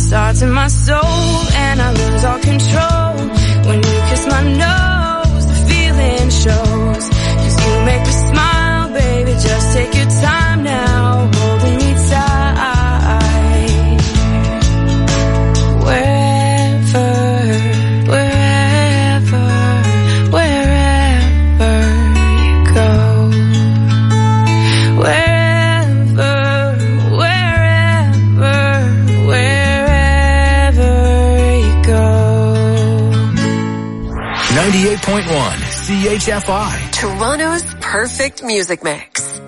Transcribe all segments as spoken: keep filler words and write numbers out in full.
starts in my soul, and I lose all control. When you kiss my nose, the feeling shows. 'Cause you make me smile, baby, just take your time now, holding me tight. Wherever, wherever, wherever you go. Wherever, wherever, wherever you go. ninety-eight point one C H F I. Toronto's perfect music mix.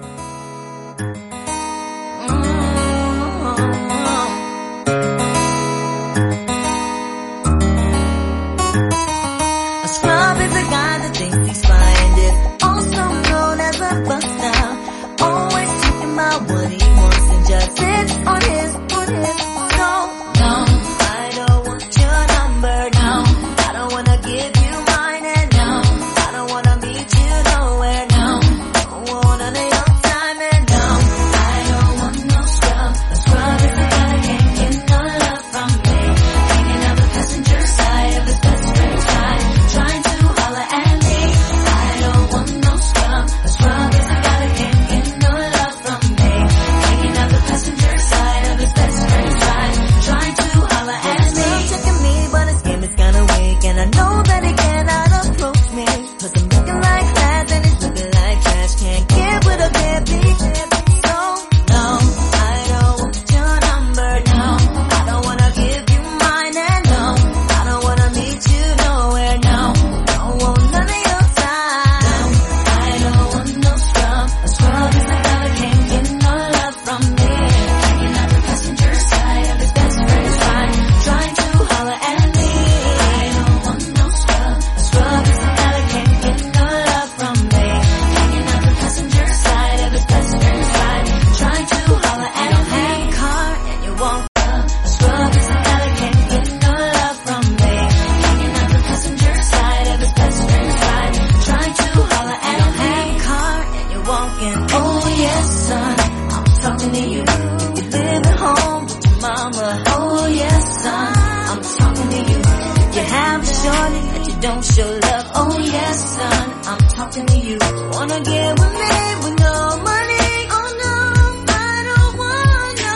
A scrub is a guy that thinks he's fine, is also known as a buster. Always talking about what he wants and just sits on his, on his. No, no, I don't want your number, no. I don't wanna give you mine, and no, I don't wanna meet you nowhere, no. Don't want none of your time, and no, I don't want no scrub. A scrub is a guy that can't get no love from me. Hanging out the passenger side of his best friend's ride, trying to holler at me. I don't want no scrub. A scrub is a guy that can't get no love from me. Hanging out the passenger side of his best friend's ride, trying to holler at me. He's checking me, but his game is kinda weak, and I know that he cannot approach me. 'Cause I'm looking like class and he's looking like trash. Can't get with a deadbeat. So, no, I don't want your number, no. I don't wanna give you mine, and no, I don't wanna meet you nowhere, no. Don't want none of your time. I don't want no scrub. A scrub is a guy that can't get no love from me. Hanging out the passenger side of his best friend's ride, trying to holler at me. I don't want no scrub. A scrub is a guy that can't get no love from me. Hanging out the passenger side of his best friend's ride, trying to holler at me. You don't have a car and you won't scrub. A scrub is a guy that can't get no love from me. Hanging out the passenger side of his best friend's ride, trying to holler at me. You don't have a car and you're walking. Oh yes, son, I'm talking to you. You live at home with your mama. Oh yes, son, I'm talking to you. You have a shorty that you don't show love. Oh yes, son, I'm talking to you. Wanna get with me with no money? Oh no, I don't want no.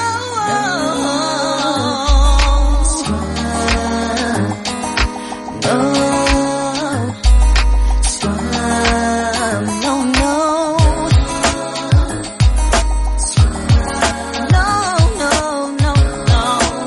No, scrub, no, no. No, no, no, no.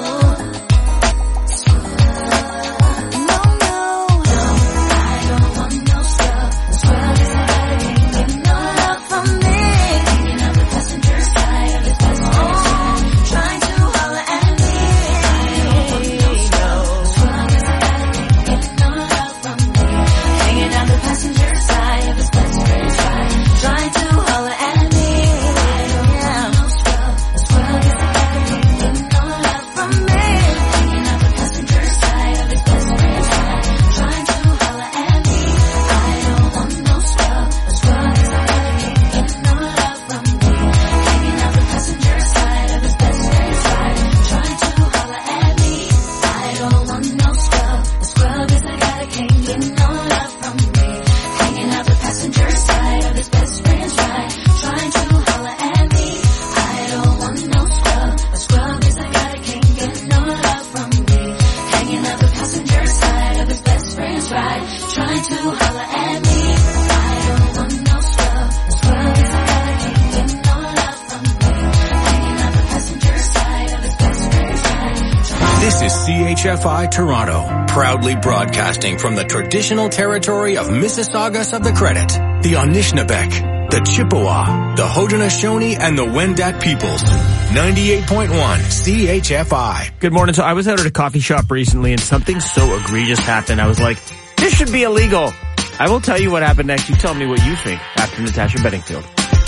No, no, no. I don't want no scrub. Scrub is a guy that can't get no love from me. Hanging out the passenger side of his best friend's ride, trying to holler at me. I don't want no scrub. Scrub is a guy that can't get no love from me. Hanging out the passenger side of his best friend's ride, trying to holler at me. I don't want no scrub. Scrub is a guy that can't get no love from me. Hanging out the passenger side of his best friend's ride, trying to holler at me. I don't want no scrub. Scrub is a guy that can't get no love from me. Hanging out the passenger side of his best friend's ride, trying to holler at me. I don't want no scrub. A scrub is a guy that can't get no love from me. Hanging out the passenger side of his best friend's ride, trying to holler at me. I don't want no scrub. A scrub is a guy that can't get no love from me. Hanging out the passenger side of his best friend's ride, trying to holler at me. I don't want no scrub. A scrub is a guy that can't get no love from me. Hanging out the passenger side of his best friend's ride. This is C H F I Toronto, proudly broadcasting from the traditional territory of Mississaugas of the Credit, the Anishinaabe, the Chippewa, the Haudenosaunee, and the Wendat peoples. ninety-eight point one C H F I. Good morning. So I was out at a coffee shop recently and something so egregious happened. I was like, this should be illegal. I will tell you what happened next. You tell me what you think after Natasha Bedingfield.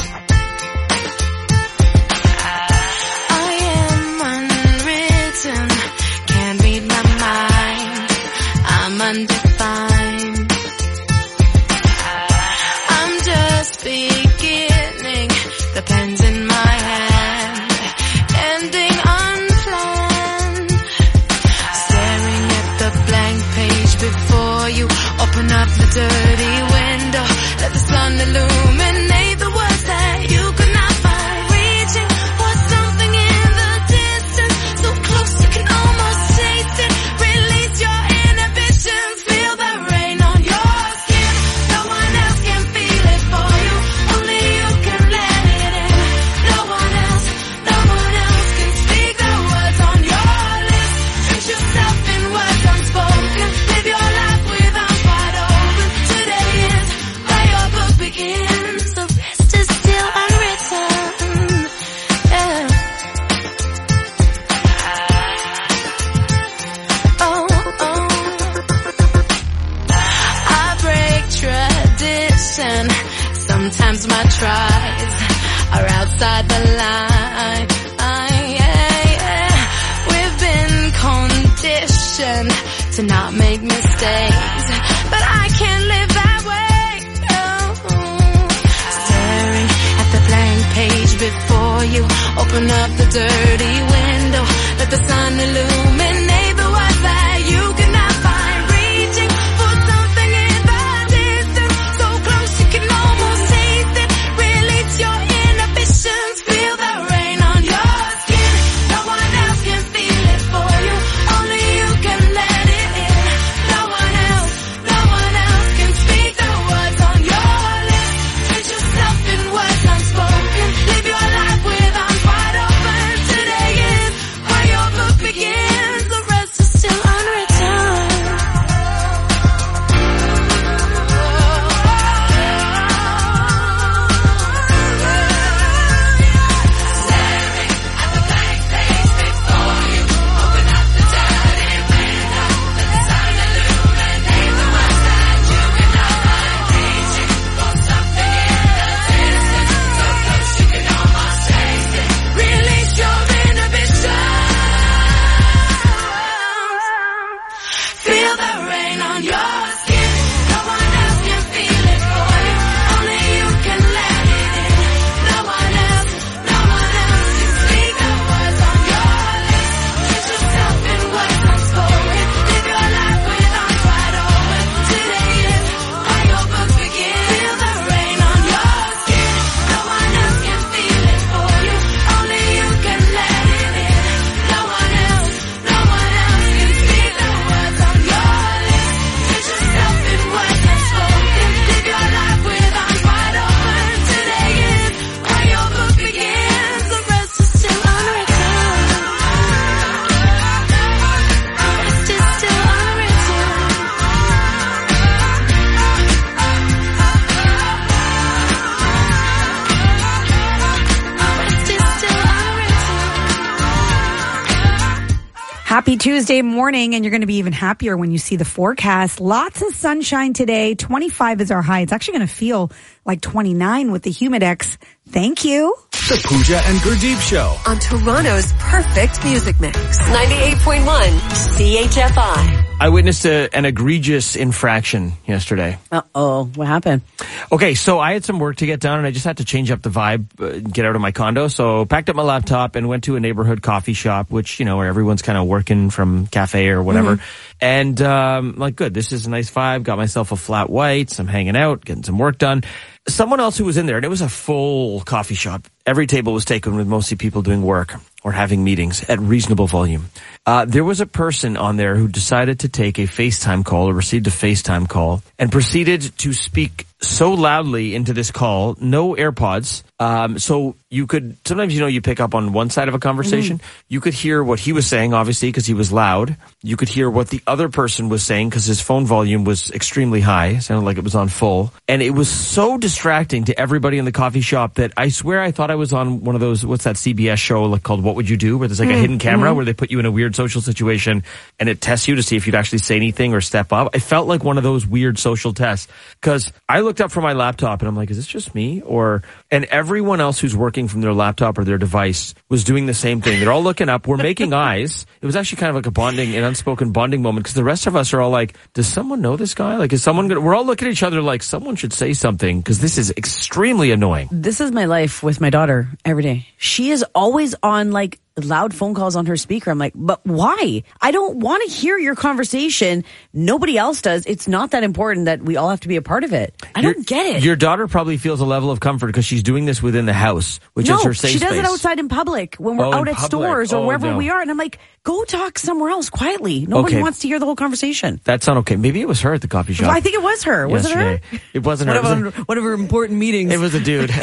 I am unwritten, can't read my mind. I'm undefined. I'm just beginning, the pen's in my hand, ending unplanned. you. Open up the dirty window, let the sun illuminate the words that you cannot find. Reaching for something in the distance, so close you can almost taste it. Release your inhibitions, feel the rain on your skin. No one else can feel it for you, only you can let it in. No one else, no one else can speak the words on your lips. Put yourself in words unspoken, live your life with arms wide open. Today is where your book begins, the rest is still unwritten. Staring at the blank page before you, open up the dirty window, let the sun illuminate the words that you cannot find. Reaching for something in the distance, so close you can almost taste it. Release your inhibitions, feel the rain on your skin. No one else can feel it for you, only you can let it in. No one else, no one else can speak the words on your lips. Put yourself in words unspoken, live your life with arms wide open. Today is where your book begins. Feel the rain on your skin. No one else can feel it for you, only you can let it in. No one else, no one else can speak the words on your lips. Put yourself in words unspoken, live your life with arms wide open. Today is where your book begins, the rest is still unwritten. Rest is still unwritten. Rest is still unwritten. Happy Tuesday morning, and you're going to be even happier when you see the forecast. Lots of sunshine today. twenty-five is our high. It's actually going to feel like twenty-nine with the humidex. Thank you. The Pooja and Gurdeep Show. On Toronto's perfect music mix. ninety-eight point one C H F I. I witnessed a, an egregious infraction yesterday. Uh-oh. What happened? Okay, so I had some work to get done, and I just had to change up the vibe, uh, get out of my condo. So packed up my laptop and went to a neighborhood coffee shop, which, you know, where everyone's kind of working from cafe or whatever. Mm-hmm. And um like, good, this is a nice vibe. Got myself a flat white. So I'm hanging out, getting some work done. Someone else who was in there, and it was a full coffee shop. Every table was taken with mostly people doing work or having meetings at reasonable volume. Uh, there was a person on there who decided to take a FaceTime call or received a FaceTime call and proceeded to speak so loudly into this call, no AirPods. Um, so you could, sometimes, you know, you pick up on one side of a conversation. Mm-hmm. You could hear what he was saying, obviously, because he was loud. You could hear what the other person was saying because his phone volume was extremely high. It sounded like it was on full. And it was so distracting to everybody in the coffee shop that I swear I thought I was on one of those, what's that C B S show like called What Would You Do? Where there's like mm-hmm. a hidden camera mm-hmm. where they put you in a weird social situation and it tests you to see if you'd actually say anything or step up. I felt like one of those weird social tests because I looked up from my laptop and I'm like, is this just me? Or, and everyone else who's working from their laptop or their device was doing the same thing. They're all looking up. We're making eyes. It was actually kind of like a bonding, an unspoken bonding moment because the rest of us are all like, does someone know this guy? Like, is someone gonna, we're all looking at each other like someone should say something because this is extremely annoying. This is my life with my daughter every day. She is always on like loud phone calls on her speaker. I'm like, but why? I don't want to hear your conversation. Nobody else does. It's not that important that we all have to be a part of it. I your, don't get it. Your daughter probably feels a level of comfort because she's doing this within the house, which no, is her safe she does space. it outside in public when we're oh, out at public. stores or oh, wherever no. we are. And I'm like, go talk somewhere else quietly. Nobody okay. wants to hear the whole conversation. That's not okay. Maybe it was her at the coffee shop. Well, I think it was her. Was yesterday. it her? It wasn't her. One, it of her, one of her important meetings. It was a dude.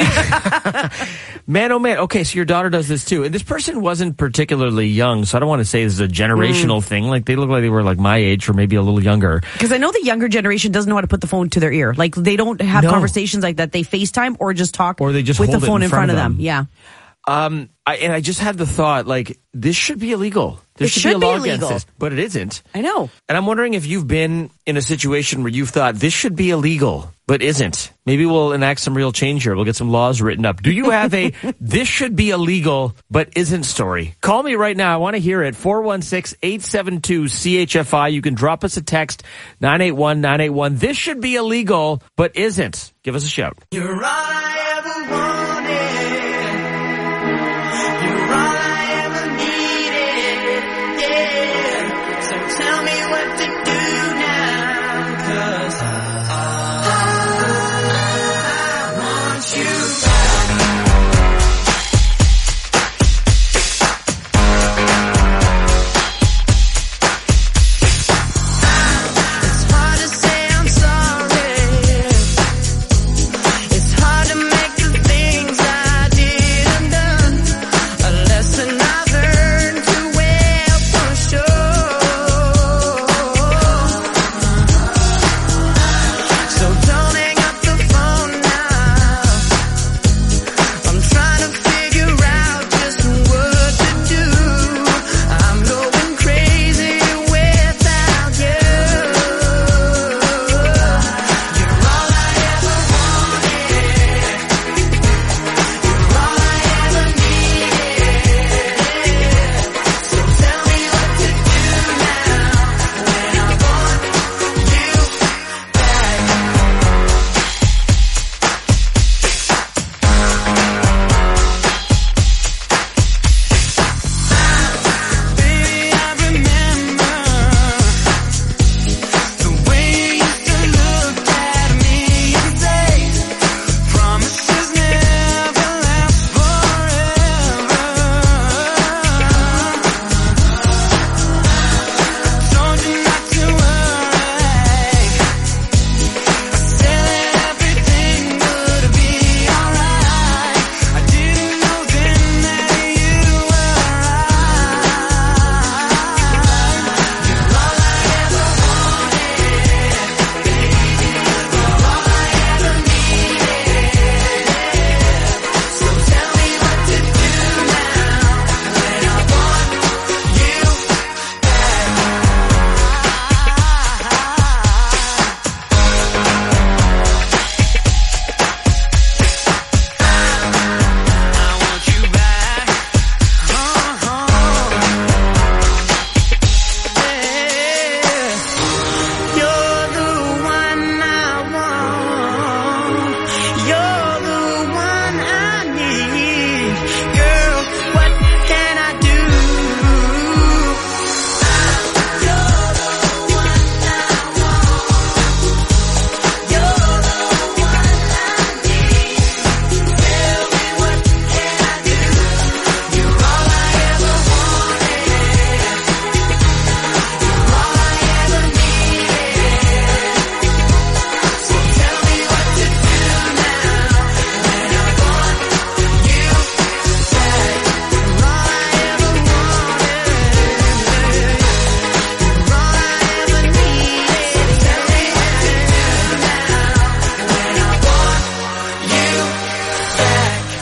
Man, oh man. Okay, so your daughter does this too. And this person wasn't particularly young, so I don't want to say this is a generational mm. thing. Like, they look like they were like my age or maybe a little younger. Because I know the younger generation doesn't know how to put the phone to their ear. Like, they don't have no. conversations like that. They FaceTime or just talk or they just with hold the phone in, in front, front of them. them. Yeah. Um, I, and I just had the thought, like, this should be illegal. There it should, should be a law be against this, but it isn't. I know. And I'm wondering if you've been in a situation where you've thought this should be illegal, but isn't. Maybe we'll enact some real change here. We'll get some laws written up. Do you have a this should be illegal, but isn't story? Call me right now. I want to hear it. four one six, eight seven two, C H F I. You can drop us a text, nine eight one, nine eight one. This should be illegal, but isn't. Give us a shout. You're all I ever wanted.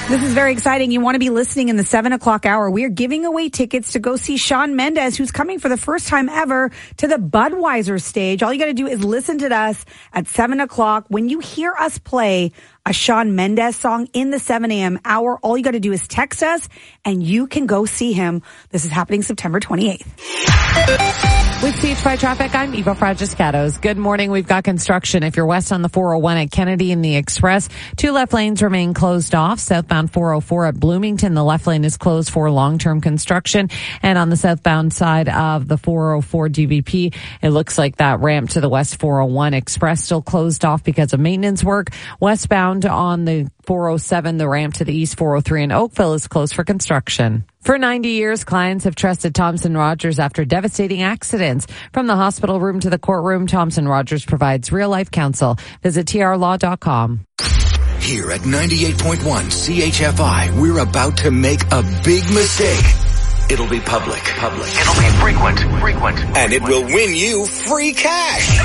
This is very exciting. You want to be listening in the seven o'clock hour. We are giving away tickets to go see Shawn Mendes, who's coming for the first time ever to the Budweiser stage. All you got to do is listen to us at seven o'clock. When you hear us play a Shawn Mendes song in the seven a.m. hour, all you got to do is text us and you can go see him. This is happening September twenty-eighth. With C H five traffic, I'm Eva Fragiscatos. Good morning. We've got construction. If you're west on the four oh one at Kennedy and the Express, two left lanes remain closed off. Southbound four oh four at Bloomington, the left lane is closed for long-term construction. And on the southbound side of the four oh four D V P, it looks like that ramp to the west four oh one Express still closed off because of maintenance work. Westbound on the four oh seven, the ramp to the east four oh three in Oakville is closed for construction. For ninety years, clients have trusted Thomson Rogers after devastating accidents. From the hospital room to the courtroom, Thomson Rogers provides real-life counsel. Visit T R law dot com. Here at ninety-eight point one C H F I, we're about to make a big mistake. It'll be public. Public. It'll be frequent. Frequent. And it will win you free cash.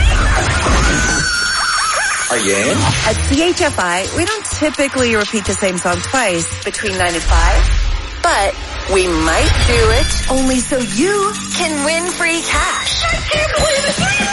Are you in? At C H F I, we don't typically repeat the same song twice between nine and five. But we might do it only so you can win free cash. I can't believe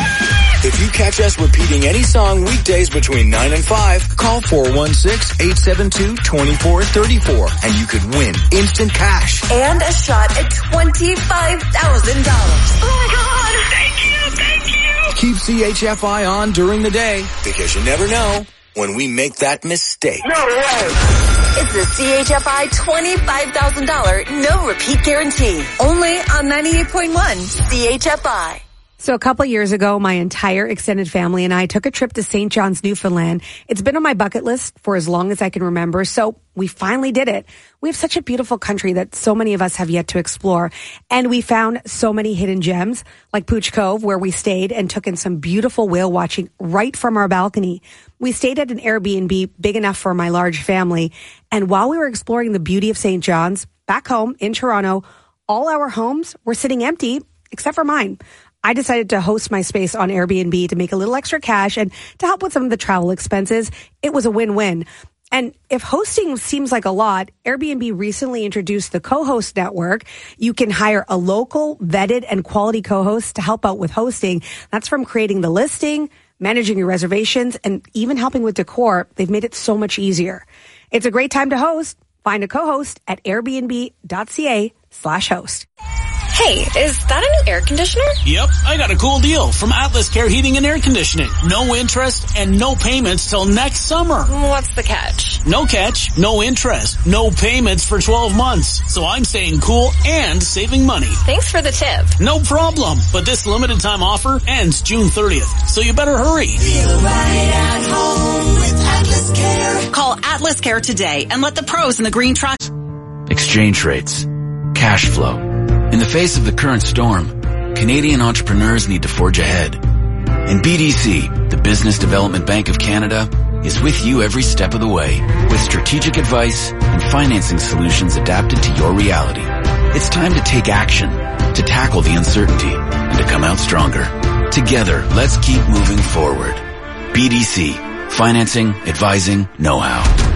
it. If you catch us repeating any song weekdays between nine and five, call four one six, eight seven two, two four three four and you could win instant cash. And a shot at twenty-five thousand dollars. Oh my God. Thank you. Thank you. Keep C H F I on during the day because you never know when we make that mistake. No way. It's the C H F I twenty-five thousand dollars no repeat guarantee. Only on ninety-eight point one C H F I. So a couple years ago, my entire extended family and I took a trip to Saint John's, Newfoundland. It's been on my bucket list for as long as I can remember, so we finally did it. We have such a beautiful country that so many of us have yet to explore, and we found so many hidden gems, like Pooch Cove, where we stayed and took in some beautiful whale watching right from our balcony. We stayed at an Airbnb big enough for my large family, and while we were exploring the beauty of Saint John's, back home in Toronto, all our homes were sitting empty, except for mine. I decided to host my space on Airbnb to make a little extra cash and to help with some of the travel expenses. It was a win-win. And if hosting seems like a lot, Airbnb recently introduced the co-host network. You can hire a local, vetted, and quality co-host to help out with hosting. That's from creating the listing, managing your reservations, and even helping with decor. They've made it so much easier. It's a great time to host. Find a co-host at airbnb.ca slash host. Hey, is that a new air conditioner? Yep, I got a cool deal from Atlas Care Heating and Air Conditioning. No interest and no payments till next summer. What's the catch? No catch, no interest, no payments for twelve months. So I'm staying cool and saving money. Thanks for the tip. No problem, but this limited time offer ends June thirtieth, so you better hurry. Feel right at home with Atlas Care. Call Atlas Care today and let the pros in the green truck. Exchange rates, cash flow. In the face of the current storm, Canadian entrepreneurs need to forge ahead. And B D C, the Business Development Bank of Canada, is with you every step of the way with strategic advice and financing solutions adapted to your reality. It's time to take action, to tackle the uncertainty, and to come out stronger. Together, let's keep moving forward. B D C, financing, advising, know-how.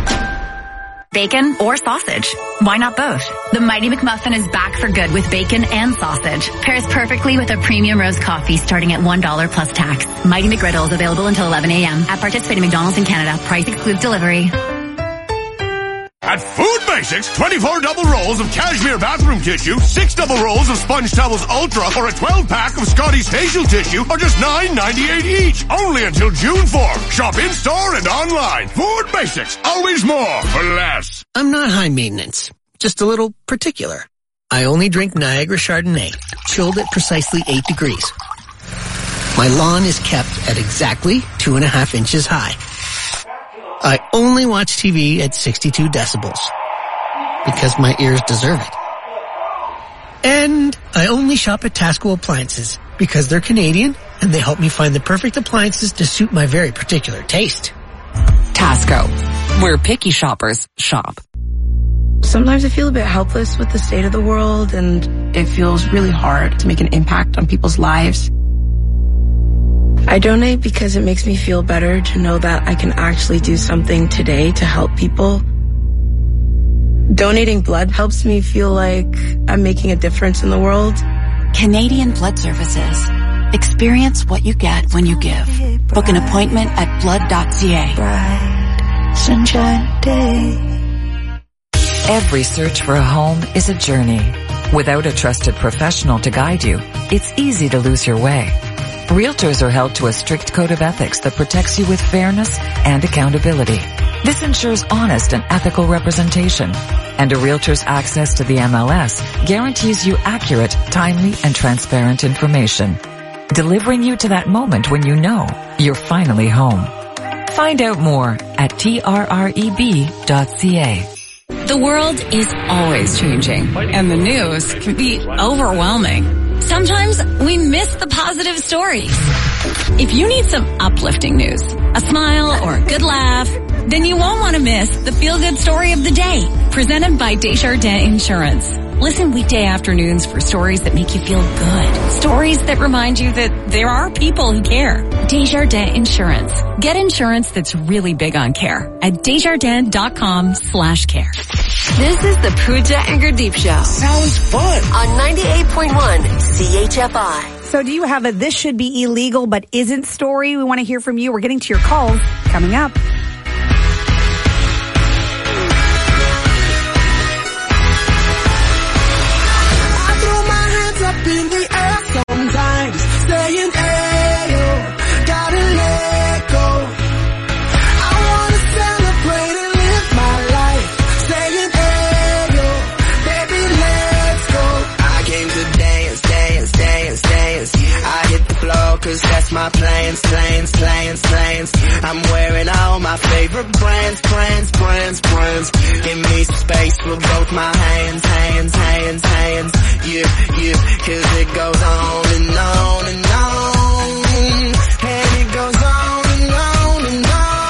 Bacon or sausage? Why not both? The Mighty McMuffin is back for good with bacon and sausage. Pairs perfectly with a premium roast coffee starting at one dollar plus tax. Mighty McGriddle is available until eleven a.m. at participating McDonald's in Canada. Price excludes delivery. At Food Basics, twenty-four double rolls of cashmere bathroom tissue, six double rolls of Sponge Towels Ultra, or a twelve pack of Scotty's facial tissue are just nine ninety-eight each. Only until June fourth. Shop in-store and online. Food Basics. Always more for less. I'm not high maintenance. Just a little particular. I only drink Niagara Chardonnay, chilled at precisely eight degrees. My lawn is kept at exactly two and a half inches high. I only watch T V at sixty-two decibels because my ears deserve it. And I only shop at Tasco Appliances because they're Canadian and they help me find the perfect appliances to suit my very particular taste. Tasco, where picky shoppers shop. Sometimes I feel a bit helpless with the state of the world, and it feels really hard to make an impact on people's lives. I donate because it makes me feel better to know that I can actually do something today to help people. Donating blood helps me feel like I'm making a difference in the world. Canadian Blood Services. Experience what you get when you give. Book an appointment at blood dot c a. Bright sunshine day. Every search for a home is a journey. Without a trusted professional to guide you, it's easy to lose your way. Realtors are held to a strict code of ethics that protects you with fairness and accountability. This ensures honest and ethical representation, and a realtor's access to the M L S guarantees you accurate, timely, and transparent information, delivering you to that moment when you know you're finally home. Find out more at T R R E B dot C A. The world is always changing, and the news can be overwhelming. Sometimes we miss the positive stories. If you need some uplifting news, a smile or a good laugh, then you won't want to miss the feel-good story of the day, presented by Desjardins Insurance. Listen weekday afternoons for stories that make you feel good. Stories that remind you that there are people who care. Desjardins Insurance. Get insurance that's really big on care at desjardins.com slash care. This is the Pooja and Gurdeep Show. Sounds fun. On ninety-eight point one C H F I. So do you have a this should be illegal but isn't story? We want to hear from you. We're getting to your calls coming up. In the air sometimes, saying, ayo, gotta let go. I wanna celebrate and live my life, saying, ayo, baby, let's go. I came to dance, dance, dance, dance. I hit the floor cause that's my plans, plans, plans, plans. I'm wearing all my favorite brands, brands, brands, brands. Give me some space with both my hands, hands, hands, hands. Yeah, yeah, cause it goes on and on and on. And it goes on and on and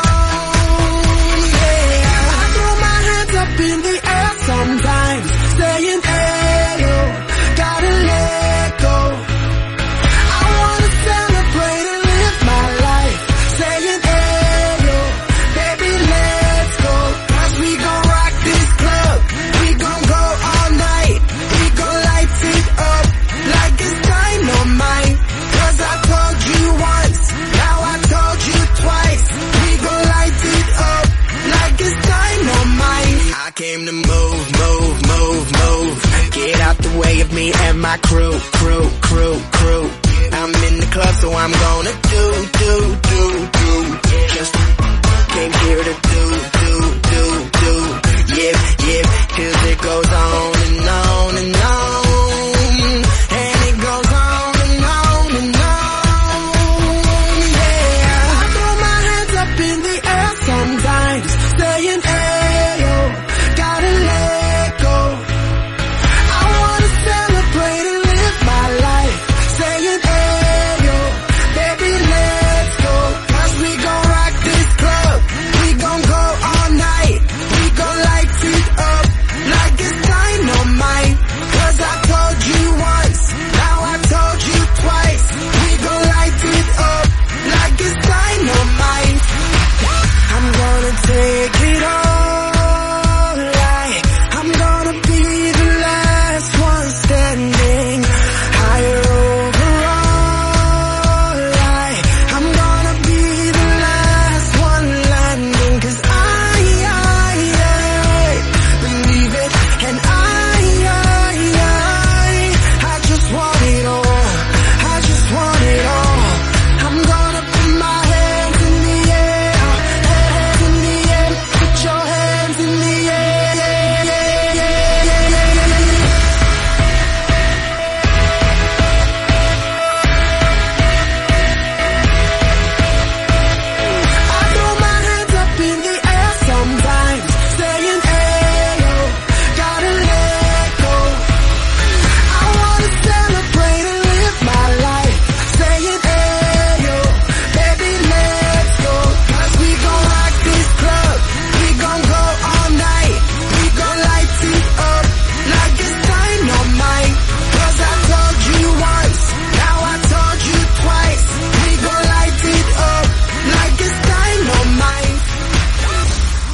on. Yeah, I throw my hands up in the air sometimes, saying, ayo, gotta let go. I wanna celebrate and live my life, saying, ayo, baby, let's go. Cause we gon' rock this club, we gon' go all night, we gon' light it up like it's dynamite. Cause I told you once, now I told you twice, we gon' light it up like it's dynamite. I came to move, move, move, move. Get out the way of me and my crew, crew, crew, crew. I'm in the club, so I'm gonna do, do, do, do. Just came here to do, do, do, do. Yep, yep, cause it goes on and on and on. And it goes on and on and on. Yeah, I throw my hands up in the air sometimes, saying, ayo, gotta let go. I wanna celebrate and live my life, saying, ayo, baby, let's go. Cause we gon' rock this club, we gon' go all night, we gon' light it up like it's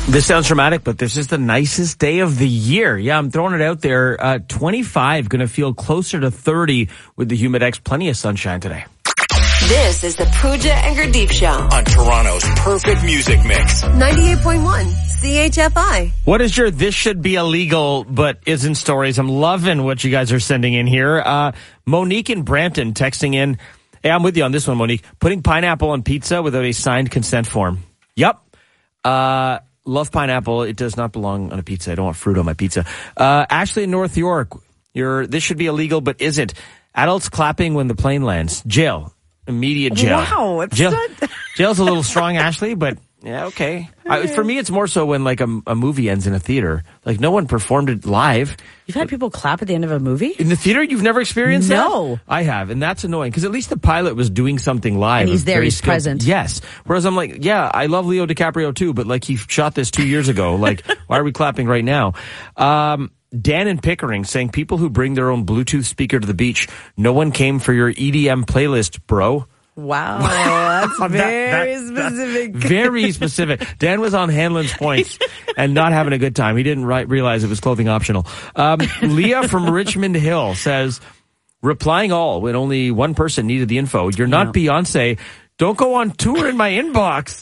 This sounds dramatic, but this is the nicest day of the year. Yeah, I'm throwing it out there. Uh, twenty-five, going to feel closer to thirty with the Humidex. Plenty of sunshine today. This is the Pooja and Gurdeep Show on Toronto's perfect music mix. ninety-eight point one C H F I. What is your this should be illegal but isn't stories? I'm loving what you guys are sending in here. Uh, Monique in Brampton texting in. Hey, I'm with you on this one, Monique. Putting pineapple on pizza without a signed consent form. Yep. Uh, love pineapple. It does not belong on a pizza. I don't want fruit on my pizza. Uh, Ashley in North York. Your this should be illegal but isn't. Adults clapping when the plane lands. Jail. Immediate jail. Wow. It's jail. not... Jail's a little strong, Ashley, but yeah, okay. I, for me, it's more so when like a, a movie ends in a theater. Like no one performed it live. You've had people clap at the end of a movie? In the theater? You've never experienced no. that? I have, and that's annoying because at least the pilot was doing something live. And he's there, he's skilled. present. Yes. Whereas I'm like, yeah, I love Leo DiCaprio too, but like he shot this two years ago. Like, why are we clapping right now? Um, Dan in Pickering saying people who bring their own Bluetooth speaker to the beach, no one came for your E D M playlist, bro. Wow, that's that, very that, specific. That, very specific. Dan was on Hanlon's points and not having a good time. He didn't ri- realize it was clothing optional. Um, Leah from Richmond Hill says, replying all when only one person needed the info. You're not yeah. Beyonce. Don't go on tour in my inbox.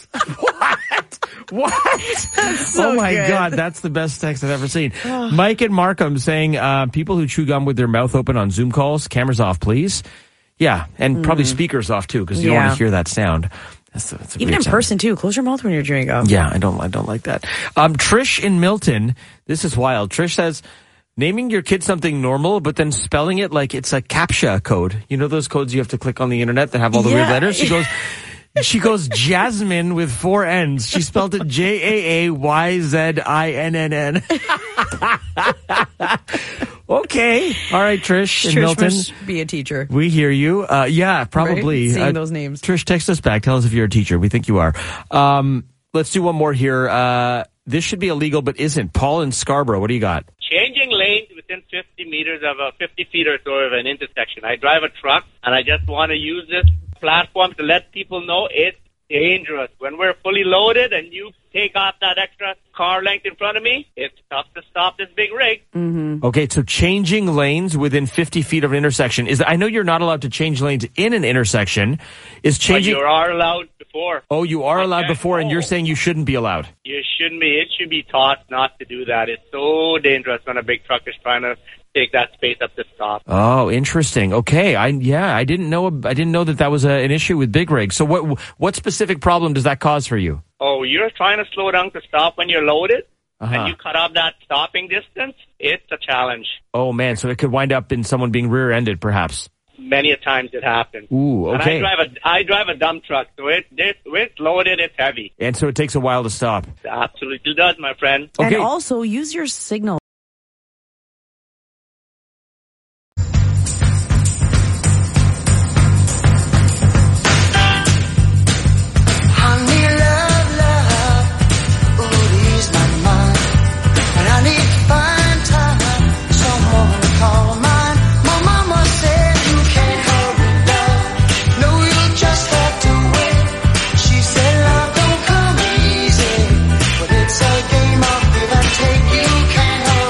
What? What? So oh my good. God, that's the best text I've ever seen. Mike and Markham saying, uh, people who chew gum with their mouth open on Zoom calls, cameras off, please. Yeah, and mm. probably speakers off too, because you yeah. don't want to hear that sound. That's, that's a Even in sound. person too. Close your mouth when you're chewing gum. Yeah, I don't, I don't like that. Um, Trish in Milton, this is wild. Trish says, naming your kid something normal, but then spelling it like it's a CAPTCHA code. You know those codes you have to click on the internet that have all the yeah. weird letters? She goes, she goes Jasmine with four N's. She spelled it J A A Y Z I N N N. Okay. All right, Trish in Trish Milton. must be a teacher. We hear you. Uh, yeah, probably. Right? Seeing uh, those names. Trish, text us back. Tell us if you're a teacher. We think you are. Um, let's do one more here. Uh, this should be illegal, but isn't. Paul in Scarborough, what do you got? Changing lanes within fifty meters of a fifty feet or so of an intersection. I drive a truck, and I just want to use this platform to let people know it's dangerous. When we're fully loaded and you take off that extra car length in front of me, it's tough to stop this big rig. Mm-hmm. Okay, so changing lanes within fifty feet of an intersection. is. I know you're not allowed to change lanes in an intersection. Is changing... But you are allowed before. Oh, you are allowed okay. before, and you're saying you shouldn't be allowed. You shouldn't be. It should be taught not to do that. It's so dangerous when a big truck is trying to take that space up to stop. Oh, interesting. Okay, I yeah, I didn't know. I didn't know that that was a, an issue with big rigs. So what what specific problem does that cause for you? Oh, you're trying to slow down to stop when you're loaded, uh-huh. and you cut off that stopping distance. It's a challenge. Oh man, so it could wind up in someone being rear-ended, perhaps. Many a times it happens. Ooh, okay. And I drive a I drive a dump truck, so it, it it's loaded, it's heavy, and so it takes a while to stop. It absolutely does, my friend. Okay. And also use your signal. Take you can't hold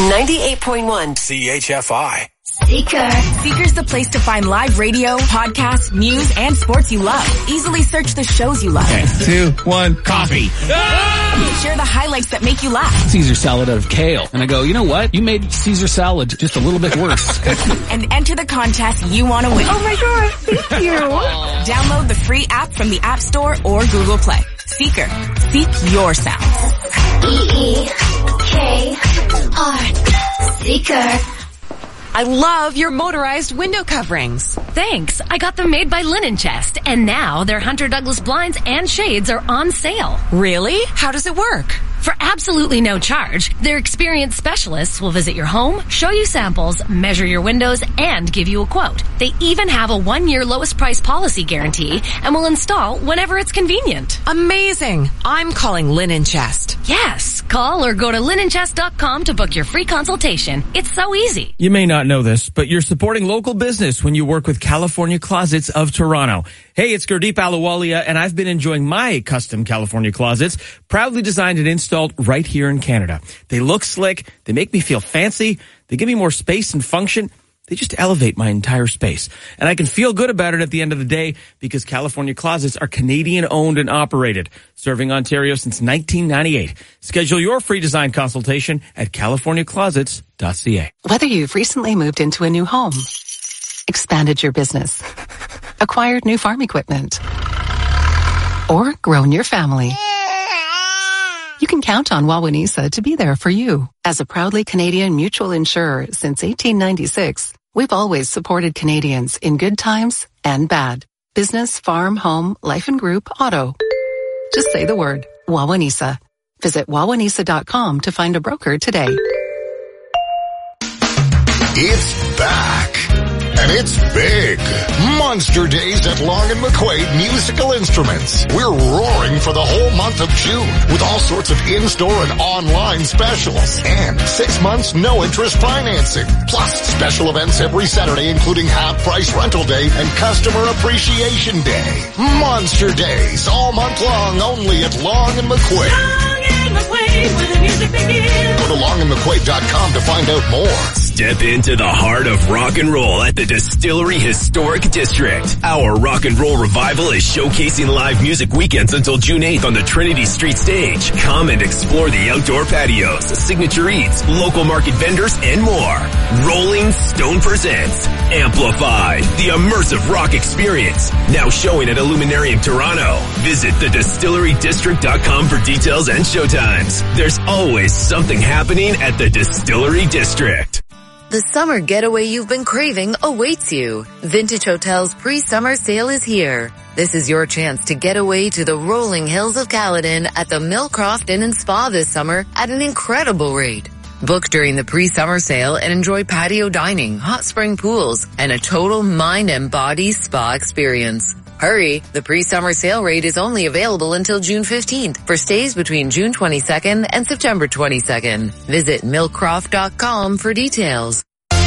ninety-eight point one C H F I. Seeker. Seeker's the place to find live radio, podcasts, news, and sports you love. Easily search the shows you love. Okay, two, one, coffee. Share the highlights that make you laugh. Caesar salad out of kale. And I go, you know what? You made Caesar salad just a little bit worse. And enter the contest you want to win. Oh my god, thank you. Download the free app from the App Store or Google Play. Seeker. Seek your sounds. E E K R. Seeker. I love your motorized window coverings. Thanks. I got them made by Linen Chest, and now their Hunter Douglas blinds and shades are on sale. Really? How does it work? For absolutely no charge, their experienced specialists will visit your home, show you samples, measure your windows, and give you a quote. They even have a one-year lowest price policy guarantee and will install whenever it's convenient. Amazing. I'm calling Linen Chest. Yes. Call or go to linen chest dot com to book your free consultation. It's so easy. You may not know this, but you're supporting local business when you work with California Closets of Toronto. Hey, it's Gurdeep Ahluwalia, and I've been enjoying my custom California closets, proudly designed and installed right here in Canada. They look slick, they make me feel fancy, they give me more space and function. They just elevate my entire space. And I can feel good about it at the end of the day because California Closets are Canadian owned and operated, serving Ontario since nineteen ninety-eight. Schedule your free design consultation at california closets dot c a. Whether you've recently moved into a new home, expanded your business, acquired new farm equipment, or grown your family, you can count on Wawanesa to be there for you. As a proudly Canadian mutual insurer since eighteen ninety-six, we've always supported Canadians in good times and bad. Business, farm, home, life and group, auto. Just say the word, Wawanesa. Visit wawanesa dot com to find a broker today. It's back. And it's big. Monster Days at Long and McQuaid Musical Instruments. We're roaring for the whole month of June with all sorts of in-store and online specials. And six months no-interest financing. Plus special events every Saturday, including half-price rental day and customer appreciation day. Monster Days all month long only at Long and McQuaid. Long and McQuaid, where the music begins. Go to long and mcquaid dot com to find out more. Step into the heart of rock and roll at the Distillery Historic District. Our rock and roll revival is showcasing live music weekends until June eighth on the Trinity Street stage. Come and explore the outdoor patios, signature eats, local market vendors, and more. Rolling Stone presents Amplify, the immersive rock experience. Now showing at Illuminarium Toronto. Visit the distillery district dot com for details and showtimes. There's always something happening at the Distillery District. The summer getaway you've been craving awaits you. Vintage Hotel's pre-summer sale is here. This is your chance to get away to the rolling hills of Caledon at the Millcroft Inn and Spa this summer at an incredible rate. Book during the pre-summer sale and enjoy patio dining, hot spring pools, and a total mind and body spa experience. Hurry, the pre-summer sale rate is only available until June fifteenth for stays between June twenty-second and September twenty-second. Visit millcroft dot com for details.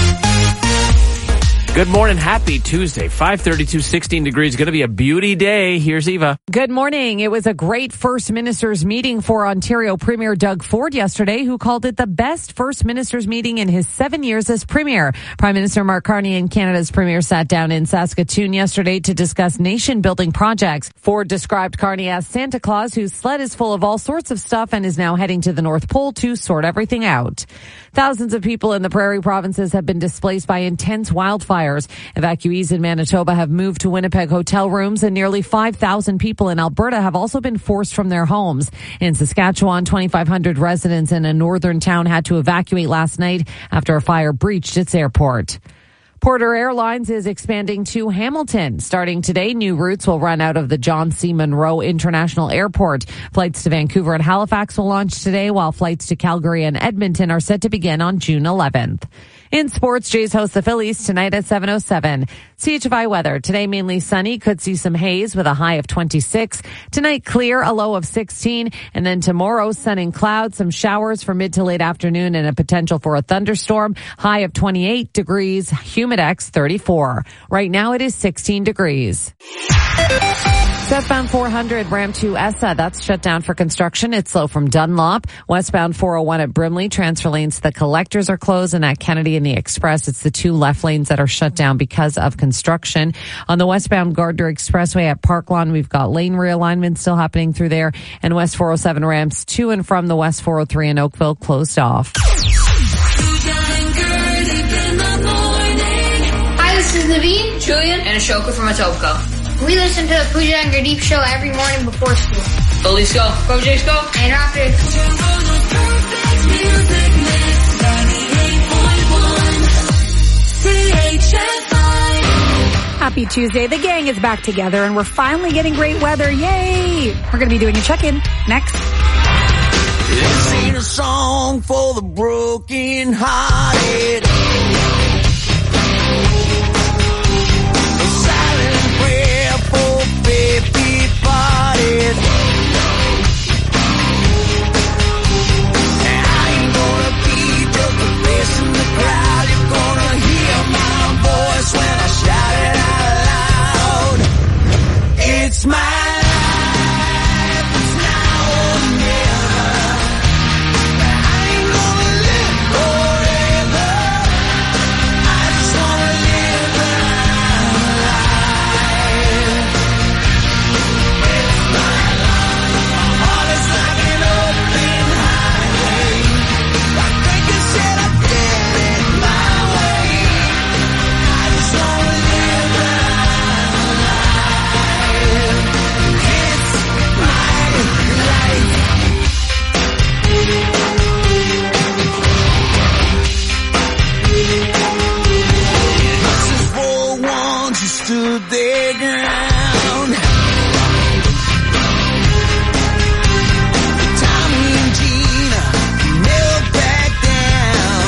Good morning. Happy Tuesday. five thirty-two, sixteen degrees. Going to be a beauty day. Here's Eva. Good morning. It was a great First Minister's meeting for Ontario Premier Doug Ford yesterday, who called it the best First Minister's meeting in his seven years as Premier. Prime Minister Mark Carney and Canada's Premier sat down in Saskatoon yesterday to discuss nation-building projects. Ford described Carney as Santa Claus, whose sled is full of all sorts of stuff and is now heading to the North Pole to sort everything out. Thousands of people in the prairie provinces have been displaced by intense wildfires. Evacuees in Manitoba have moved to Winnipeg hotel rooms, and nearly five thousand people in Alberta have also been forced from their homes. In Saskatchewan, twenty-five hundred residents in a northern town had to evacuate last night after a fire breached its airport. Porter Airlines is expanding to Hamilton. Starting today, new routes will run out of the John C. Munro International Airport. Flights to Vancouver and Halifax will launch today, while flights to Calgary and Edmonton are set to begin on June eleventh. In sports, Jays host the Phillies tonight at seven oh seven. C H F I weather. Today mainly sunny, could see some haze with a high of twenty-six. Tonight clear, a low of sixteen. And then tomorrow, sun and clouds, some showers for mid to late afternoon and a potential for a thunderstorm. High of twenty-eight degrees, Humidex thirty-four. Right now it is sixteen degrees. Southbound four hundred, Ram to Essa, that's shut down for construction. It's slow from Dunlop. Westbound four oh one at Brimley, transfer lanes to the collectors are closed, and at Kennedy and the Express, it's the two left lanes that are shut down because of construction. On the westbound Gardner Expressway at Park Lawn, we've got lane realignment still happening through there, and West four oh seven ramps to and from the West four oh three in Oakville closed off. Hi, this is Naveen, Julian, and Ashoka from Etobicoke. We listen to the Pooja and Gurdeep show every morning before school. Bullies go, Go Jays go, and after Happy Tuesday. The gang is back together and we're finally getting great weather. Yay! We're going to be doing a check-in next. This ain't a song for the broken hearted. A silent prayer for baby parted. And I ain't gonna be just a face in the crowd. You're gonna hear my voice when I shout it out loud. It's my life, it's now or never. I ain't gonna live forever. I just wanna live my life. It's my life. My heart is like an open highway. I think I said I did it my way. I just wanna live my life. It's my life. This is for ones who stood their ground. Tommy and Gina never back down.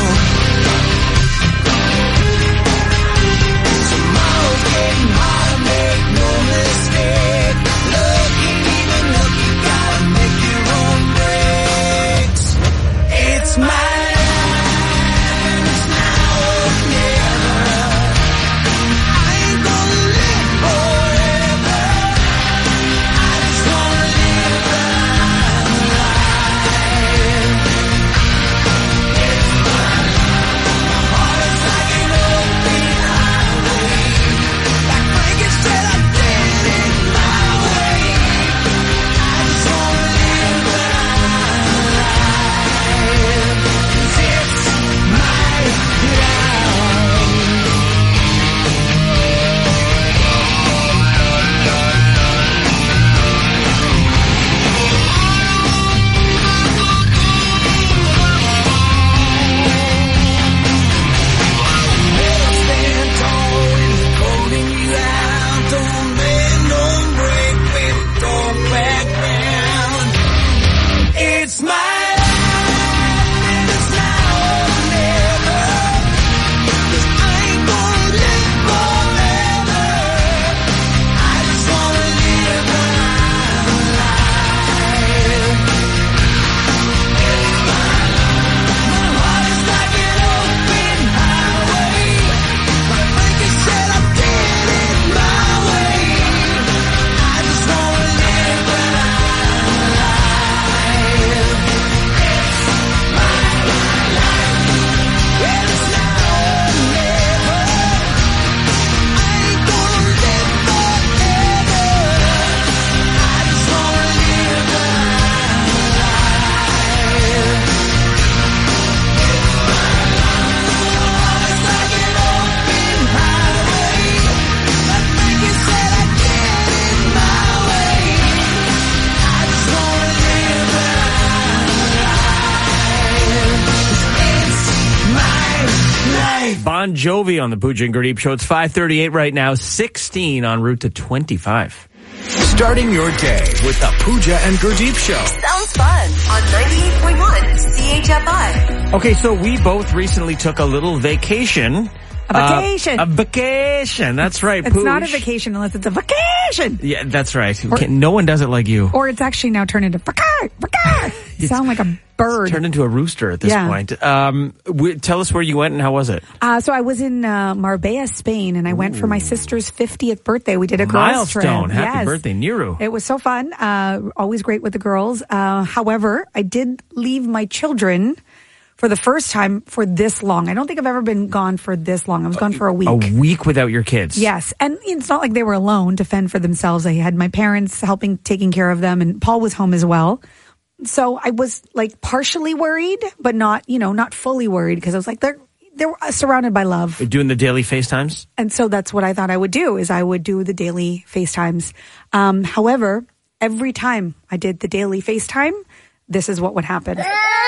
Tomorrow's getting harder, make no mistake. Lucky, even lucky, gotta make your own breaks. It's my life, it's now or never. I ain't gonna live forever. I just wanna live my life. It's my life. My heart is like an open highway. Like Frankie said, I did it my way. I just wanna live my life. 'Cause it's my stand tall when it's holding you out. Don't bend, don't break, baby, don't back down. It's my life, and it's now or never. 'Cause I ain't gonna live forever. I just wanna live my life. It's my life. My heart is like an open highway. Like Frankie said, I did it my way. I just wanna live my life. It's my life. It's now or never. I ain't gonna live forever. I just wanna live my life. It's like an open highway. Like Frankie said, I did it my way. I just wanna live my life. It's my life. Bon Jovi on the Pooja and Gurdeep show. It's five thirty-eight right now, sixteen en route to twenty-five. Starting your day with the Pooja and Gurdeep show. Sounds fun on ninety-eight point one C H F I. Okay, so we both recently took a little vacation. A vacation. Uh, a vacation. That's right, It's Pooja. not a vacation unless it's a vacation. Yeah, that's right. Okay, no one does it like you. Or it's actually now turned into vacation. Vacation. You sound like a bird. Turned into a rooster at this Yeah. point. Um, w- tell us where you went and how was it? Uh, so I was in uh, Marbella, Spain, and I went for my sister's fiftieth birthday. We did a girls' trip. Milestone. Happy Yes. birthday, Niru. It was so fun. Uh, always great with the girls. Uh, however, I did leave my children for the first time for this long. I don't think I've ever been gone for this long. I was gone for a week. A week without your kids. Yes. And it's not like they were alone to fend for themselves. I had my parents helping, taking care of them, and Paul was home as well. So I was like partially worried, but not, you know, not fully worried because I was like, they're, they're surrounded by love. You're doing the daily FaceTimes? And so that's what I thought I would do is I would do the daily FaceTimes. Um, however, every time I did the daily FaceTime, this is what would happen.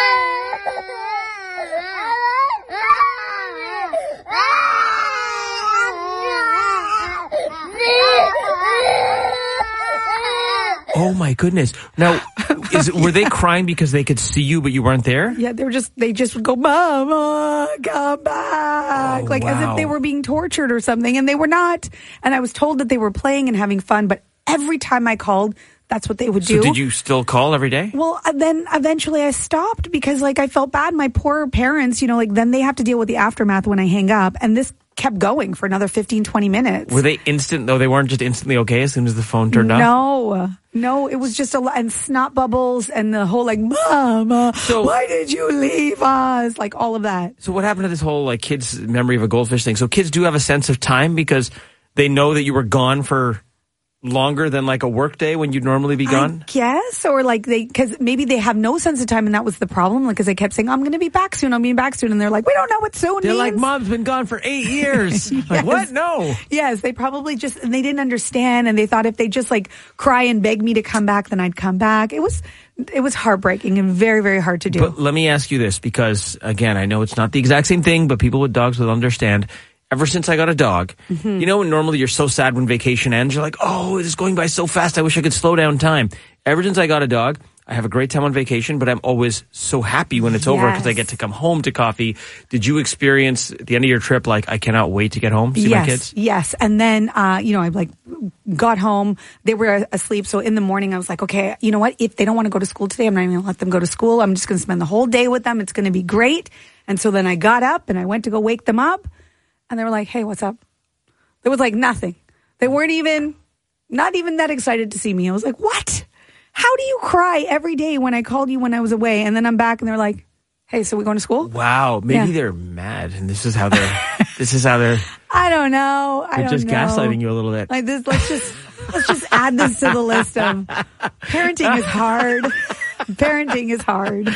Oh my goodness. Now, is, were they crying because they could see you but you weren't there? Yeah, they were just, they just would go, Mama, come back. Oh, like as wow. if they were being tortured or something. And they were not. And I was told that they were playing and having fun. But every time I called, that's what they would do. So did you still call every day? Well, uh, then eventually I stopped because like I felt bad. My poor parents, you know, like then they have to deal with the aftermath when I hang up. And this kept going for another fifteen, twenty minutes. Were they instant, though? They weren't just instantly okay as soon as the phone turned off? No, no, it was just a lot, and snot bubbles and the whole like, Mama, So- why did you leave us? Like all of that. So what happened to this whole like kids' memory of a goldfish thing? So kids do have a sense of time because they know that you were gone for longer than like a work day when you'd normally be gone? I guess, or like they, because maybe they have no sense of time, and that was the problem. Like, because I kept saying, I'm going to be back soon, I'm being back soon. And they're like, we don't know what soon They're means. like, Mom's been gone for eight years. Like, Yes. what? No. Yes, they probably just, and they didn't understand, and they thought if they just like cry and beg me to come back, then I'd come back. It was, it was heartbreaking and very, very hard to do. But let me ask you this, because again, I know it's not the exact same thing, but people with dogs will understand. Ever since I got a dog, Mm-hmm. you know, when normally you're so sad when vacation ends, you're like, oh, it is going by so fast. I wish I could slow down time. Ever since I got a dog, I have a great time on vacation, but I'm always so happy when it's over because I Yes. get to come home to coffee. Did you experience at the end of your trip, like, I cannot wait to get home, see yes, my kids? Yes. And then, uh, you know, I like got home, they were asleep. So in the morning, I was like, okay, you know what? If they don't want to go to school today, I'm not even going to let them go to school. I'm just going to spend the whole day with them. It's going to be great. And so then I got up and I went to go wake them up, and they were like, hey, what's up? There was like nothing. They weren't even, not even that excited to see me. I was like, what? How do you cry every day when I called you when I was away? And then I'm back and they're like, hey, so we going to school? Wow. Maybe Yeah. they're mad and this is how they're, this is how they're, I don't know. I they're don't just know. gaslighting you a little bit. Like this, let's just let's just add this to the list of parenting is hard. Parenting is hard.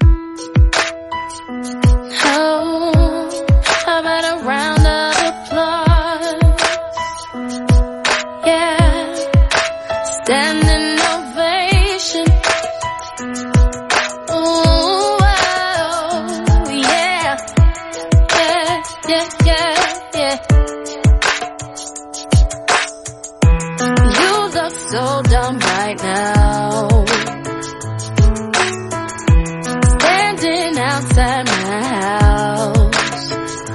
Oh, how about a round of applause? Yeah, standing ovation. Ooh, oh, yeah, yeah, yeah, yeah, yeah. You look so dumb right now. Standing outside my house,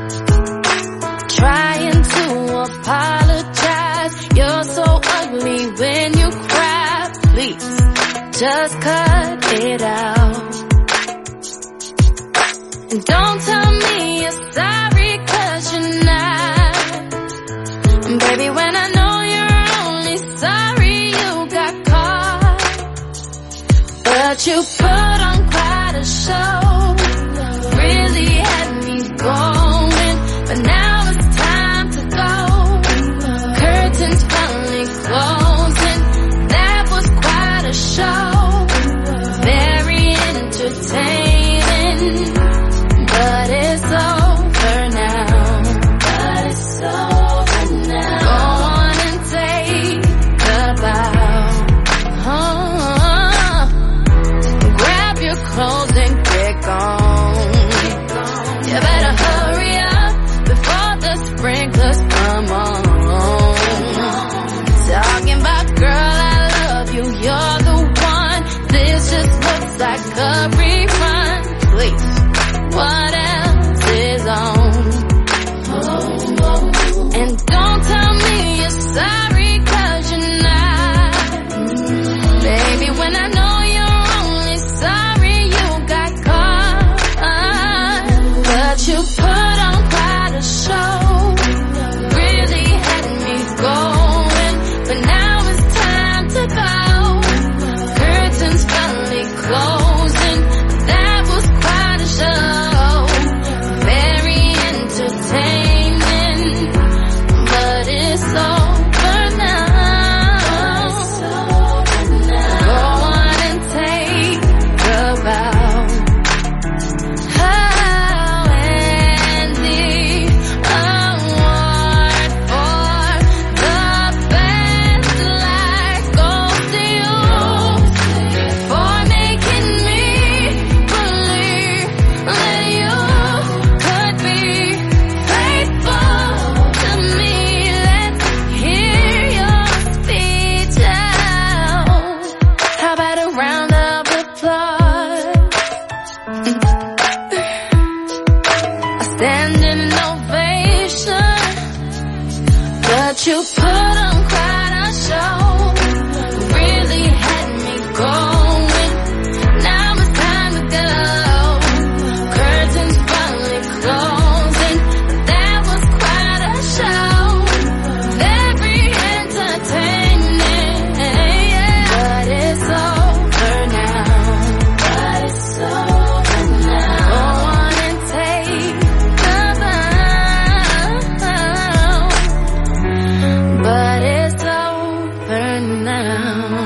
trying to apologize. You're so ugly when you cry. Please, just cut it out. And don't tell me you're sorry, 'cause you're not. And baby, when I know you're only sorry you got caught, but you put on quite a show, really had me going, but now it's time to go. Curtains finally closing, that was quite a show, very entertaining, but it's over now. But it's over now. Go on and take a bow. Oh, grab your clothes and get gone. You better hurry up before the sprinklers come on. Talking about, girl, I love you, you're the one. This just looks like a rerun. Please, standing ovation. But you put on quite a show, really had me going. Now it's time to go. Curtains finally closing. That was quite a show, very entertaining. But it's over now. But it's over now. Go on and take the bow. But it's over now.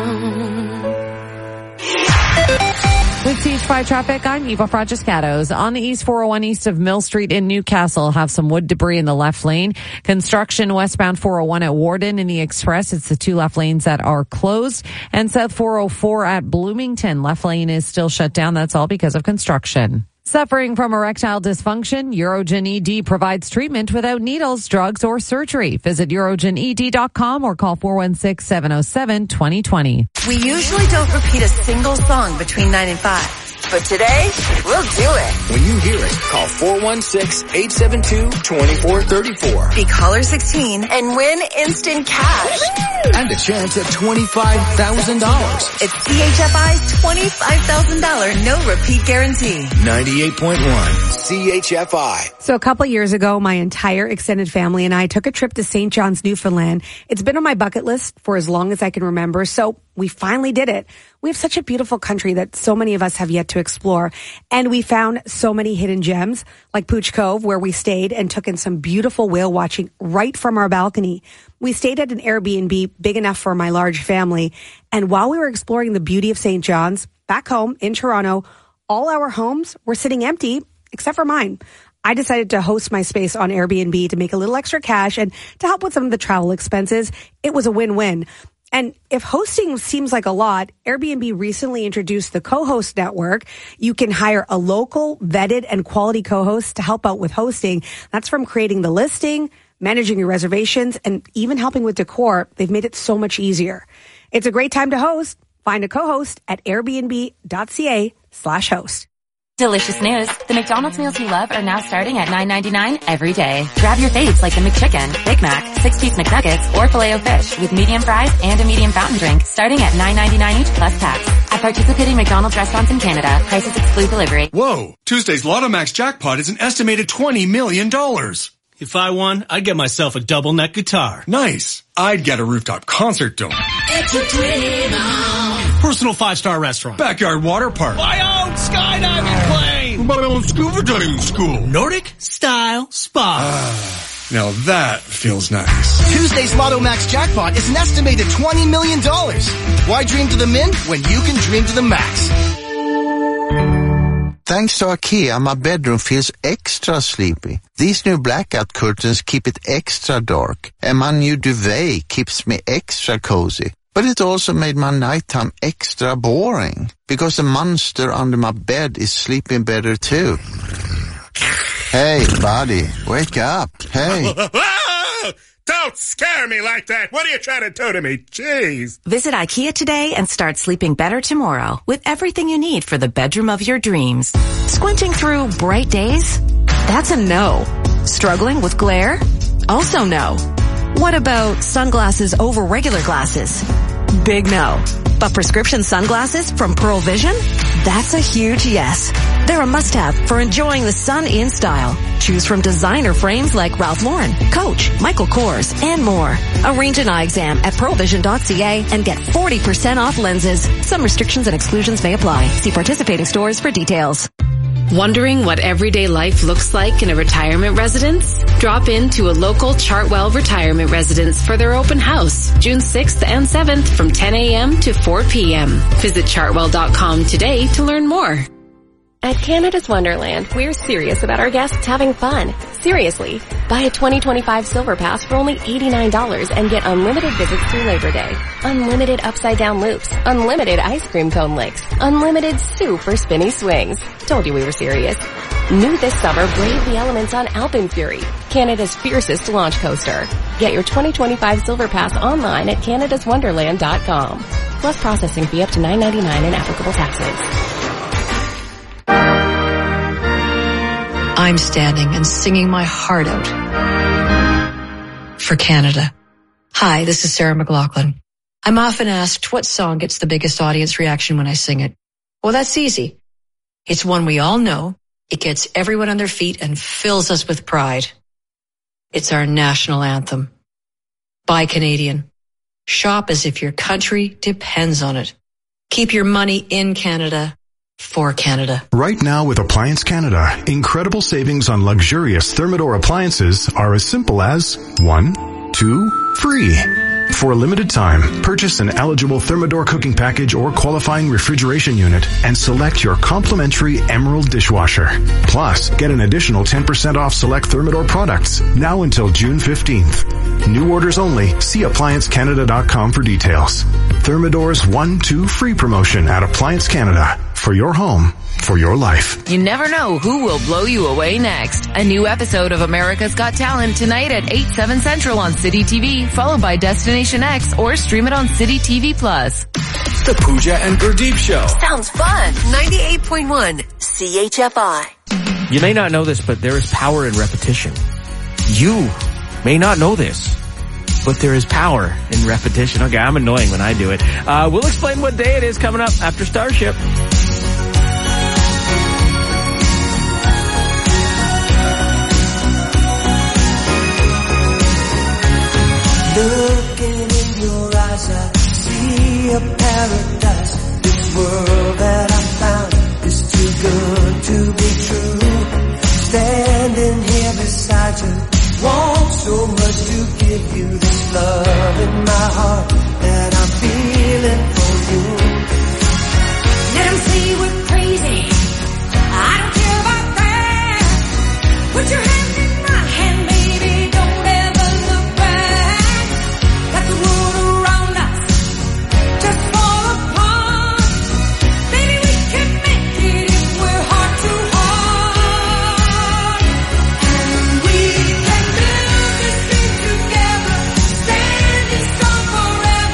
With C H five traffic, I'm Eva Fragiscatos. On the East four oh one east of Mill Street in Newcastle, have some wood debris in the left lane. Construction westbound four oh one at Warden in the Express. It's the two left lanes that are closed. And South four oh four at Bloomington, left lane is still shut down. That's all because of construction. Suffering from erectile dysfunction, Urogen E D provides treatment without needles, drugs, or surgery. Visit urogen e d dot com or call four one six, seven oh seven, two oh two oh. We usually don't repeat a single song between nine and five. But today, we'll do it. When you hear it, call four one six, eight seven two, two four three four. Be caller sixteen and win instant cash. And a chance at twenty-five thousand dollars. It's C H F I's twenty-five thousand dollars no repeat guarantee. ninety-eight point one C H F I. So a couple years ago, my entire extended family and I took a trip to Saint John's, Newfoundland. It's been on my bucket list for as long as I can remember, so we finally did it. We have such a beautiful country that so many of us have yet to explore. And we found so many hidden gems, like Pooch Cove, where we stayed and took in some beautiful whale watching right from our balcony. We stayed at an Airbnb big enough for my large family. And while we were exploring the beauty of Saint John's, back home in Toronto, all our homes were sitting empty, except for mine. I decided to host my space on Airbnb to make a little extra cash and to help with some of the travel expenses. It was a win-win. And if hosting seems like a lot, Airbnb recently introduced the co-host network. You can hire a local, vetted, and quality co-host to help out with hosting. That's from creating the listing, managing your reservations, and even helping with decor. They've made it so much easier. It's a great time to host. Find a co-host at airbnb.ca slash host. Delicious news. The McDonald's meals you love are now starting at nine ninety-nine every day. Grab your faves like the McChicken, Big Mac, six-piece McNuggets, or Filet-O-Fish with medium fries and a medium fountain drink starting at nine ninety-nine each plus tax. At participating McDonald's restaurants in Canada, prices exclude delivery. Whoa! Tuesday's Lotto Max jackpot is an estimated twenty million dollars. If I won, I'd get myself a double neck guitar. Nice. I'd get a rooftop concert dome. It's a dream home. Personal five-star restaurant. Backyard water park. My own skydiving plane. My own scuba diving school. Nordic style spa. Now that feels nice. Tuesday's Lotto Max jackpot is an estimated twenty million dollars. Why dream to the min when you can dream to the max? Thanks to IKEA, my bedroom feels extra sleepy. These new blackout curtains keep it extra dark, and my new duvet keeps me extra cozy. But it also made my nighttime extra boring, because the monster under my bed is sleeping better too. Hey, buddy, wake up. Hey. Don't scare me like that. What are you trying to do to me? Jeez. Visit IKEA today and start sleeping better tomorrow with everything you need for the bedroom of your dreams. Squinting through bright days? That's a no. Struggling with glare? Also no. What about sunglasses over regular glasses? Big no. But prescription sunglasses from Pearl Vision? That's a huge yes. They're a must-have for enjoying the sun in style. Choose from designer frames like Ralph Lauren, Coach, Michael Kors, and more. Arrange an eye exam at pearl vision dot c a and get forty percent off lenses. Some restrictions and exclusions may apply. See participating stores for details. Wondering what everyday life looks like in a retirement residence? Drop into a local Chartwell retirement residence for their open house, June sixth and seventh from ten a.m. to four p.m. Visit chartwell dot com today to learn more. At Canada's Wonderland, we're serious about our guests having fun. Seriously. Buy a twenty twenty-five Silver Pass for only eighty-nine dollars and get unlimited visits through Labor Day. Unlimited upside down loops. Unlimited ice cream cone licks. Unlimited super spinny swings. Told you we were serious. New this summer, brave the elements on Alpine Fury, Canada's fiercest launch coaster. Get your twenty twenty-five Silver Pass online at canada's wonderland dot com. Plus processing fee up to nine ninety-nine and applicable taxes. I'm standing and singing my heart out for Canada. Hi, this is Sarah McLachlan. I'm often asked what song gets the biggest audience reaction when I sing it. Well, that's easy. It's one we all know. It gets everyone on their feet and fills us with pride. It's our national anthem. Buy Canadian. Shop as if your country depends on it. Keep your money in Canada for Canada. Right now with Appliance Canada, incredible savings on luxurious Thermador appliances are as simple as one, two, free. For a limited time, purchase an eligible Thermador cooking package or qualifying refrigeration unit and select your complimentary Emerald dishwasher. Plus, get an additional ten percent off select Thermador products now until June fifteenth. New orders only. See appliance canada dot com for details. Thermador's one two free promotion at Appliance Canada. For your home, for your life. You never know who will blow you away next. A new episode of America's Got Talent tonight at eight, seven Central on City T V, followed by Destination X, or stream it on City T V Plus. The Pooja and Gurdeep Show. Sounds fun. ninety-eight point one C H F I. You may not know this, but there is power in repetition. You may not know this, but there is power in repetition. Okay, I'm annoying when I do it. Uh, we'll explain what day it is coming up after Starship. Looking in your eyes, I see a paradise. This world that I found is too good to be true. Standing here beside you, want so much to give you this love in my heart that I'm feeling for you. Let 'em say we're crazy. I don't care about that. Put your hand in my hand, baby. Don't ever look back. Let the world around us just fall apart. Baby, we can make it if we're heart to heart. And we can build this dream together, standing strong forever.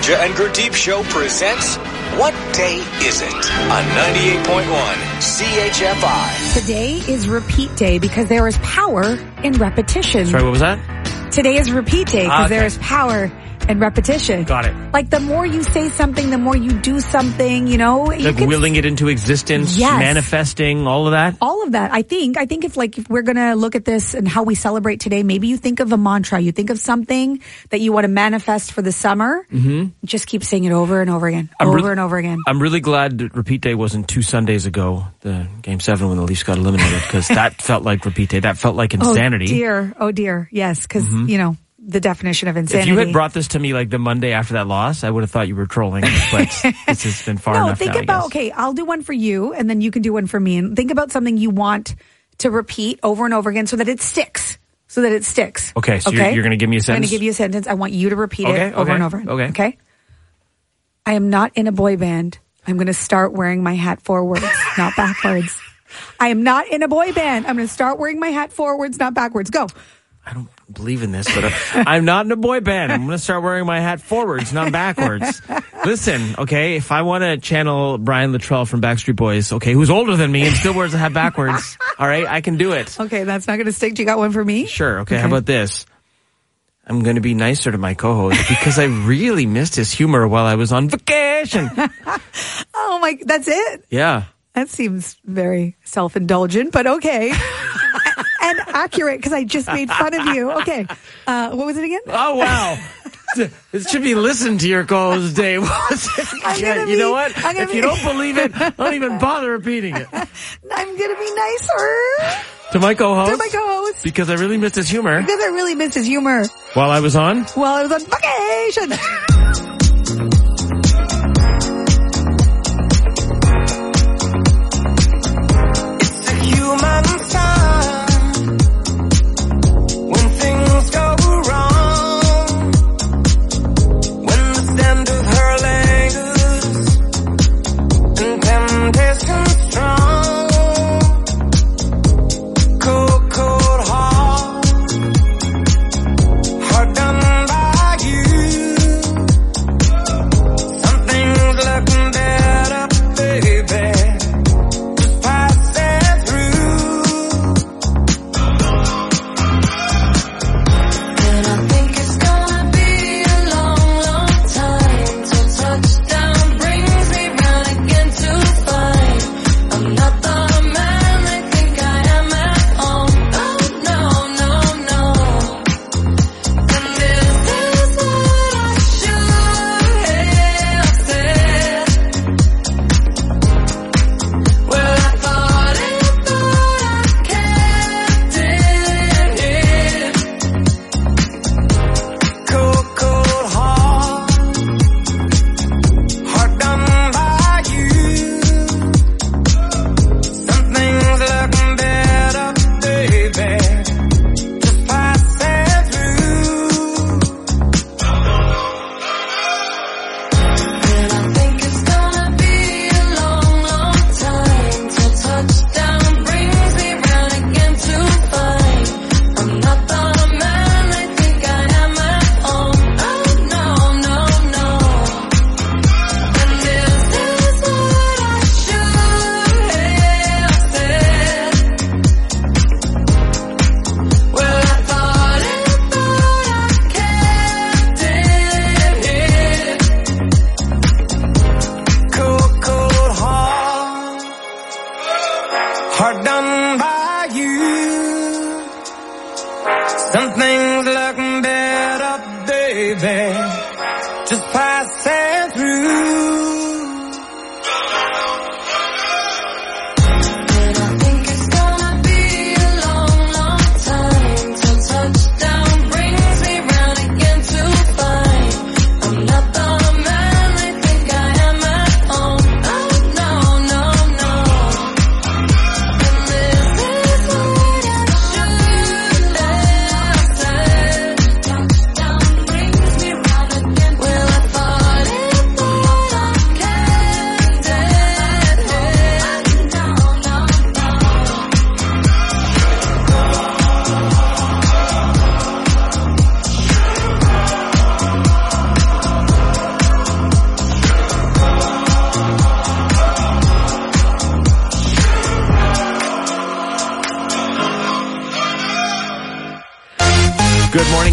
Raja and Gurdeep Show presents What Day Is It? On ninety-eight point one C H F I. Today is repeat day because there is power in repetition. Sorry, what was that? Today is repeat day because Ah, okay. there is power in repetition. Got it. Like the more you say something, the more you do something, you know. You Like can- willing it into existence, Yes. manifesting, all of that? all of that. I think, I think if like, if we're going to look at this and how we celebrate today, maybe you think of a mantra, you think of something that you want to manifest for the summer. Mm-hmm. Just keep saying it over and over again, I'm over re- and over again. I'm really glad that repeat day wasn't two Sundays ago, the game seven when the Leafs got eliminated, because that felt like repeat day. That felt like insanity. Oh dear. Oh dear. Yes. Cause Mhm. you know, the definition of If insanity. you had brought this to me like the Monday after that loss, I would have thought you were trolling. But this has been far no, enough think now, I about, guess. okay, I'll do one for you and then you can do one for me. And think about something you want to repeat over and over again so that it sticks. So that it sticks. Okay, so you're, you're going to give me a I'm going sentence? to give you a sentence. I want you to repeat Okay, it over okay, and over. okay. Okay. I am not in a boy band. I'm going to start wearing my hat forwards, not backwards. I am not in a boy band. I'm going to start wearing my hat forwards, not backwards. Go. Believe in this, but uh, I'm not in a boy band. I'm going to start wearing my hat forwards, not backwards. Listen, okay, if I want to channel Brian Luttrell from Backstreet Boys, okay, who's older than me and still wears a hat backwards, all right, I can do it. Okay, that's not going to stick. You got one for me? Sure, okay, Okay. how about this? I'm going to be nicer to my co-host because I really missed his humor while I was on vacation. Oh my, that's it? Yeah. That seems very self-indulgent, but okay. And accurate because I just made fun of you. Okay. Uh, what was it again? Oh, wow. It should be listen to your co-host, Dave. Yeah, you know what? I'm gonna If be- you don't believe it, don't even bother repeating it. I'm going to be nicer To my co-host? to my co-host Because I really missed his humor because I really missed his humor while I was on. while I was on vacation. Human sign when things go wrong, when the stand of her lingers and temptation strong, cold, cold heart, hard done by you.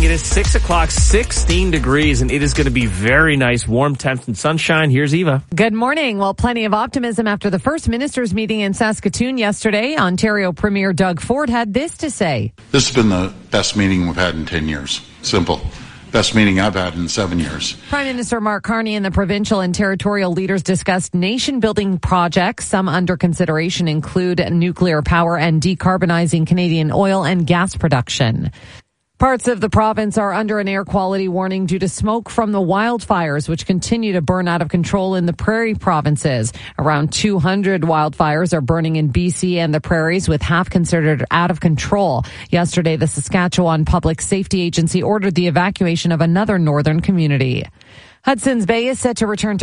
It is six o'clock, sixteen degrees, and it is going to be very nice, warm temps and sunshine. Here's Eva. Good morning. Well, plenty of optimism after the first ministers' meeting in Saskatoon yesterday. Ontario Premier Doug Ford had this to say. This has been the best meeting we've had in ten years. Simple. Best meeting I've had in seven years. Prime Minister Mark Carney and the provincial and territorial leaders discussed nation-building projects. Some under consideration include nuclear power and decarbonizing Canadian oil and gas production. Parts of the province are under an air quality warning due to smoke from the wildfires, which continue to burn out of control in the prairie provinces. Around two hundred wildfires are burning in B C and the prairies, with half considered out of control. Yesterday, the Saskatchewan Public Safety Agency ordered the evacuation of another northern community. Hudson's Bay is set to return to